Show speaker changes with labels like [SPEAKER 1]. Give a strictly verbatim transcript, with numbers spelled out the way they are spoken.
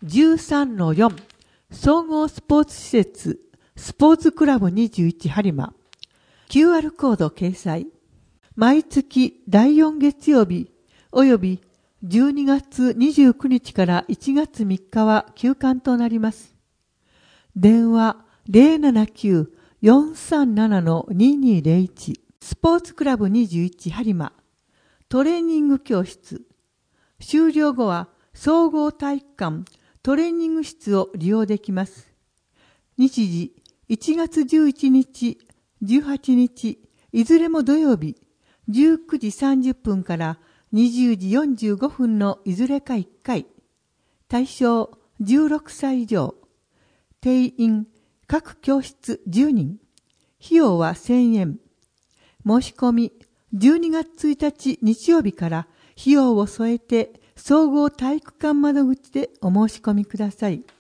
[SPEAKER 1] じゅうさんのよん 総合スポーツ施設スポーツクラブにじゅういち播磨 キューアール コード掲載。毎月だいよん月曜日およびじゅうにがつにじゅうくにちからいちがつみっかは休館となります。電話 ゼロななきゅう よんさんなな ににゼロいち スポーツクラブにじゅういち播磨トレーニング教室。終了後は総合体育館トレーニング室を利用できます。日時いちがつじゅういちにち、じゅうはちにち、いずれも土曜日、じゅうくじさんじゅっぷんからにじゅうじよんじゅうごふんのいずれかいっかい。対象じゅうろくさい以上。定員各教室じゅうにん。費用はせんえん。申し込みじゅうにがつついたち日曜日から費用を添えて総合体育館窓口でお申し込みください。